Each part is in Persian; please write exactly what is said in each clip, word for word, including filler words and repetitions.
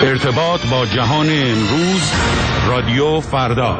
ارتباط با جهان امروز، رادیو فردا.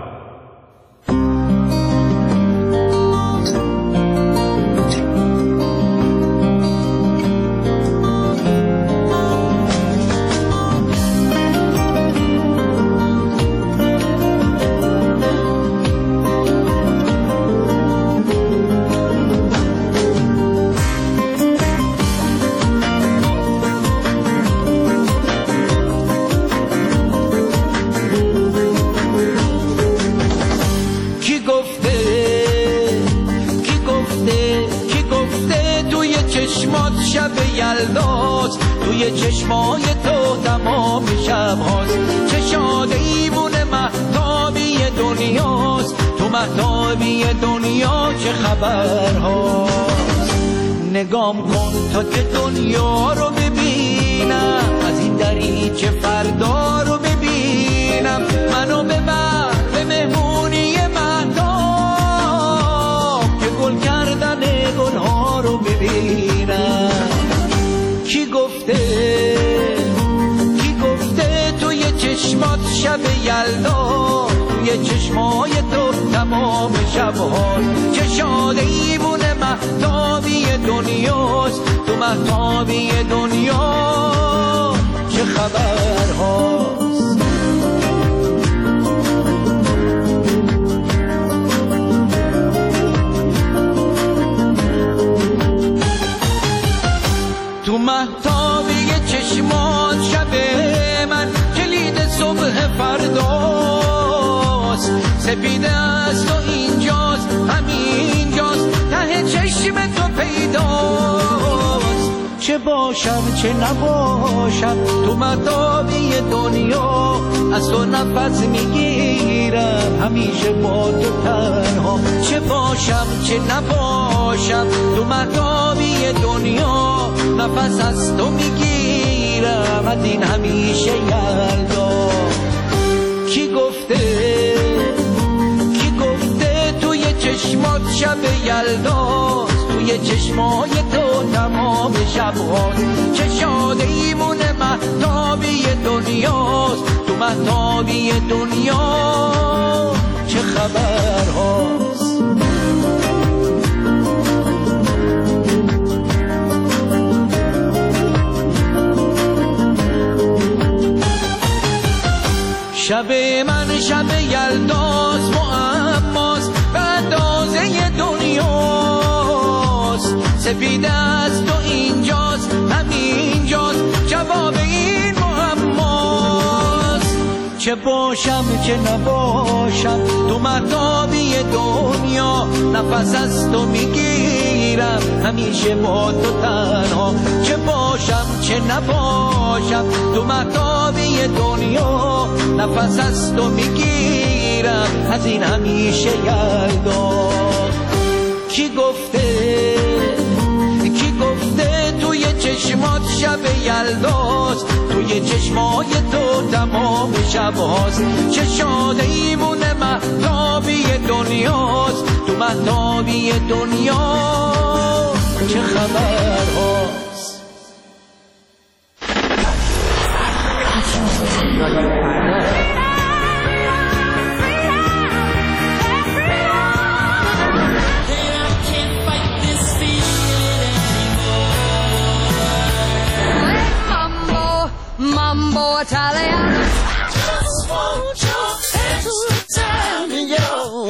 چشمای تو تمام شب هاست، چه شاده ایوونه مهتابی دنیاست، تو مهتابی دنیا چه خبر هاست. نگام کن تا که دنیا رو ببینم، از این دریچه فردا رو ببینم، منو ببر به مهمونی مهتاب که گل کردن گلها رو ببینم. کی گفته کی گفته توی چشمات شب یلدا، توی چشمای تو تمام شب هاست، چه شاده ایوونه مهتابی دنیاست، تو مهتابی دنیا چه خبر هاست. تو مهتابی چشمات شب من کلید صبح فرداست، سپیده است و اینجاست همینجاست ته چشم تو پیداست. چه باشم چه نباشم تو مهتابی دنیا، از تو نفس میگیرم همیشه با تو تنها. چه باشم چه نباشم تو مهتابی دنیا، نفس از تو میگیرم از این همیشه یلدا. کی گفته کی گفته توی چشمات شب یلداست، توی چشمای تو تمام شب هاست، چه شاده ایمونه مهتابی دنیاست، تو مهتابی دنیا چه خبر هاست. شب من شب یلداست، معماست به اندازه دنیاست، سپیده است و اینجاست همینجاست جواب این معماست. چه باشم چه نباشم تو مهتابی دنیا، نفس از تو میگیرم همیشه با تو تنها. چه باشم چه نباشم تو مهتابی دنیا، نفس از تو میگیرم از این همیشه یلدا. کی گفته کی گفته توی چشمات شب یلداست، توی چشمای تو تمام شب هاست، چه شاده ایمونه مهتابی دنیاست، تو مهتابی دنیا چه خبر هاست. Mambo Italiano. Just want your extra time, yo.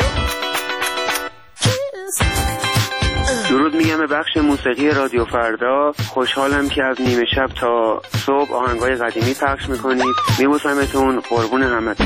درود میگم به بخش موسیقی رادیو فردا. خوشحالم که از نیمه شب تا صبح آهنگای قدیمی پخش میکنید. میبوسمتون، قربون همتون.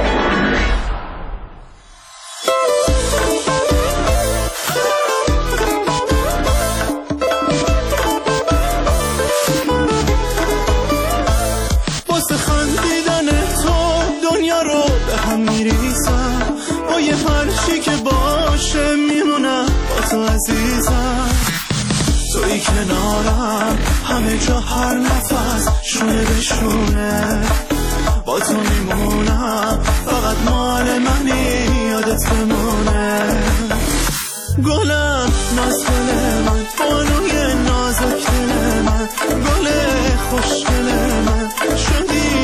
واسه خندیدن تو دنیا رو به هم میریزم، با یه هرچی که باشه میمونم با تو عزیزم. توی کنارم همه جا هر نفس شونه به شونه، با تو میمونم فقط مال منی یادت بمونه. گلم ناز دل من، بانوی نازک دل من، گل خوش دل من، شدی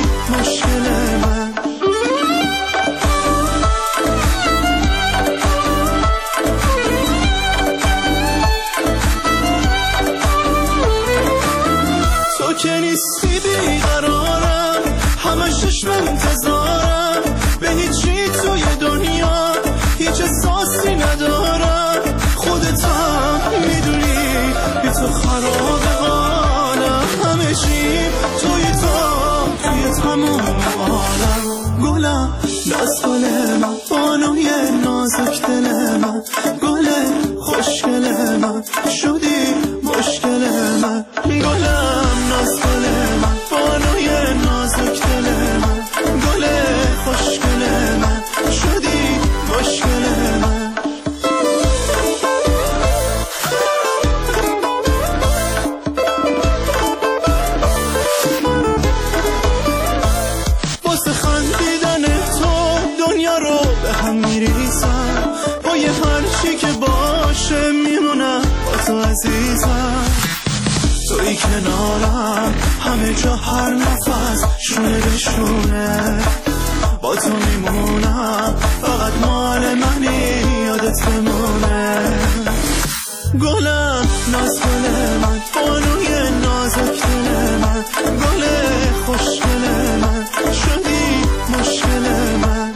که نیستی بیقرارم، همش عشق انتظارم، به هیچی توی دنیا هیچ احساسی ندارم. خودت هم میدونی بی تو خراب حالم، همه چی توی تو توی تموم عالم. گلم دست گل من، بانوی نازک دل من، گل خوشگل من، شدی مشکل من. گلم ناز گل من، بانوی نازک دل من، گل خوشگل من، شدی مشکل من. واسه خندیدن تو دنیا رو به هم میریزم، با یه هرچی که باشه میمونم با تو عزیزم. توی کنارم همه جا هر نفس شونه به شونه، با تو میمونم فقط مال منی یادت بمونه. گلم ناز گل من، بانوی نازک دل من، گل خوشگل من، شدی مشکل من.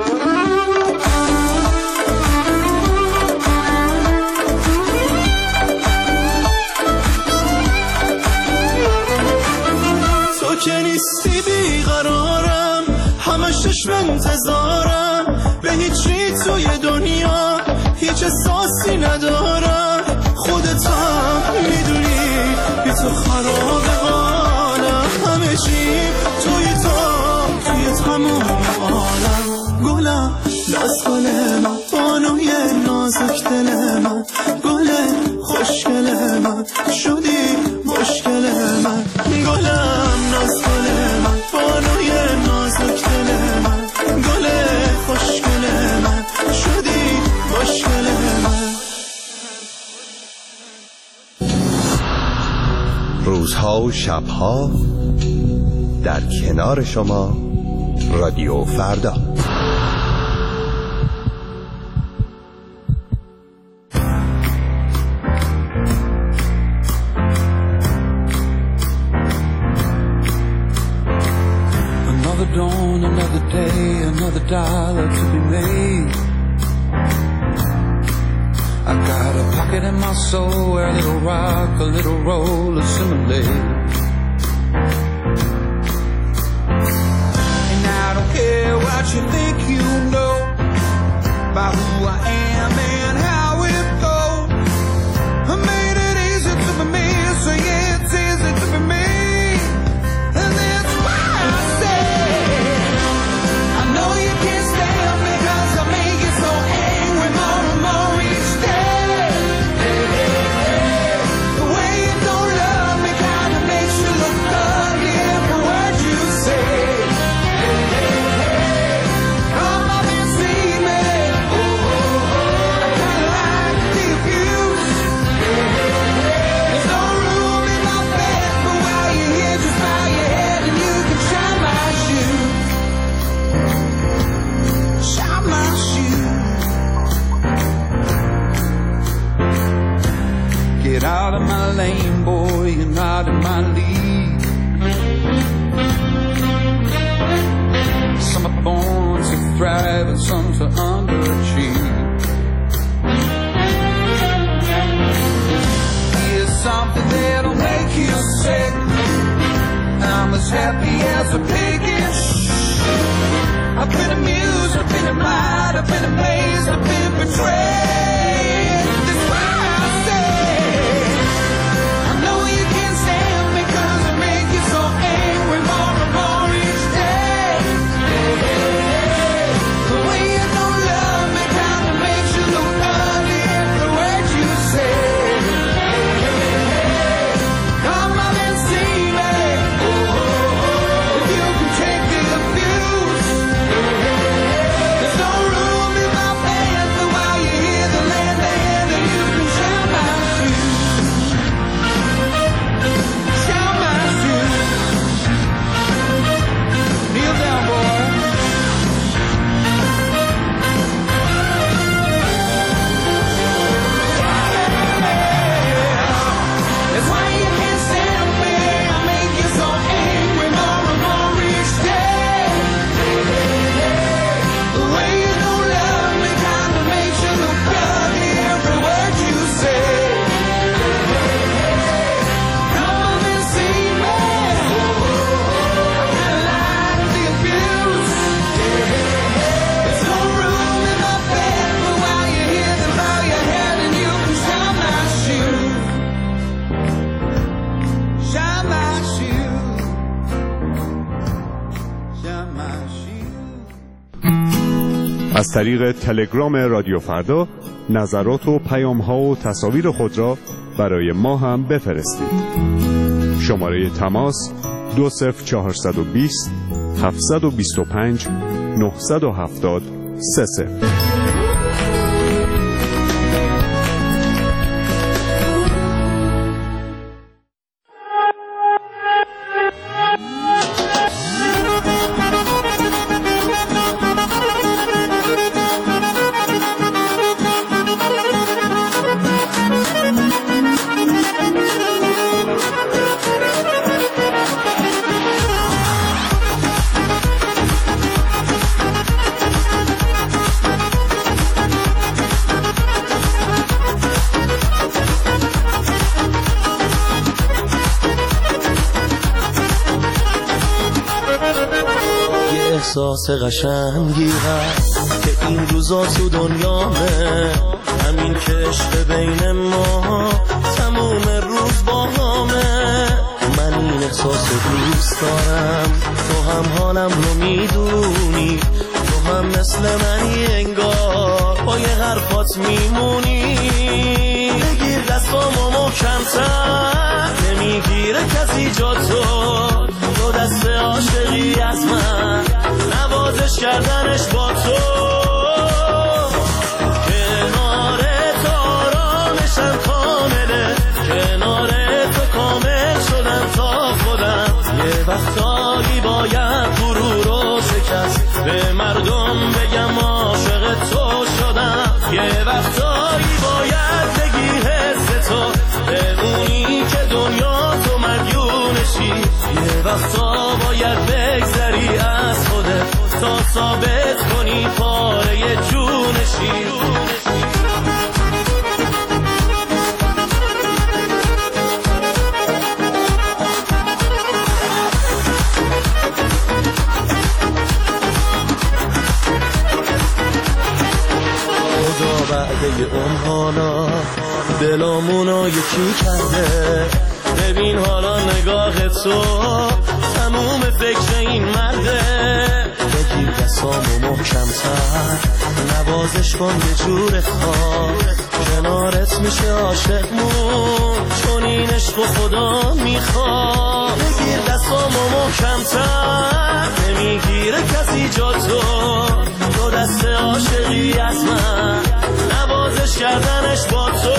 تو که نیستی بیقرارم، همش عشق انتظارم، به هیچی توی دنیا هیچ احساسی ندارم. خودت هم میدونی بی تو خراب حالم، همه چی توی تو توی تموم عالم. گلم دست گل من، بانوی نازک دل من، گل خوشگل من، شدی مشکل من. گلم ناز گل من، بانوی نازک دل من، گل خوشگل من، شدی مشکل من. روزها و شبها در کنار شما رادیو فردا. Another dawn, another day, another dollar to be made. I got a pocket in my soul where a little rock, a little roll assimilate. And I don't care what you think you know about who I am and how it goes. I made it easy to be me, so yeah, it's easy to be me. And that's why I say I know you can't stand me, 'cause I make you so angry more and more each day. The way you don't love me kinda makes you look ugly every word you say. Come up and see me. Oh, oh, oh. I kinda like the abuse. There's no room in my bed, but while you're here, just bow your head and you can shine my shoe. Shine my shoe. Get out of my lane, boy, you're not in my league. Some are born to thrive and some to underachieve. Here's something that'll make you sick. I'm as happy as a pig in shh. I've been amused, I've been admired, I've been amazed, I've been betrayed. That's why I say I know you can't stand me, 'cause I make you so angry more and more each day. The way you don't love me kinda makes you look ugly every word you say. Come on and see me. Oh, oh, oh. If you can take the abuse, there's no room in my bed, but while you're here, the از طریق تلگرام رادیو فردا نظرات و پیام‌ها و تصاویر خود را برای ما هم بفرستید. شماره تماس دو صفر چهارصد و بیست هفتصد و بیست و پنج نهصد و هفتاد سه صفر. احساس قشنگی هست که این روزا تو دنیامه، همین که عشق بین ما تموم روز با همه. من این احساس دوست دارم، تو هم حالم رو میدونی، تو هم مثل منی انگار با یه حرفات میمونی. بگیر دستامو محکم‌تر، نمیگیره کسی جا تو، تو دست عاشقی از من، نوازش کردنش با تو. کنار تو آرامشم کامله، کنار تو کامل شدم تا خودم. یه وقتایی باید غرور رو شکست، به مردم بگم عاشق تو شدم. یه وقتایی باید بگی حس تو، بمونی که دنیا تو مدیونشی. یه وقتا باید بگذری از خودت تا ثابت کنی پاره جونشی. خدا بعد اون حالا دلامونو یکی کرده، ببین حالا نگاه تو تموم فکر این مرده. بگیر دستامو محکم‌تر، نوازش کن به جور خواه، کنارت میشه عاشقمون، چون این عشق و خدا میخواد. بگیر دستامو محکم‌تر، نمیگیره کسی جا تو، تو دست عاشقی از من، نوازش کردنش با تو.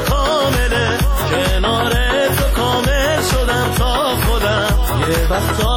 کامله، کنار تو کامل شدم تا خودم. یه وقتا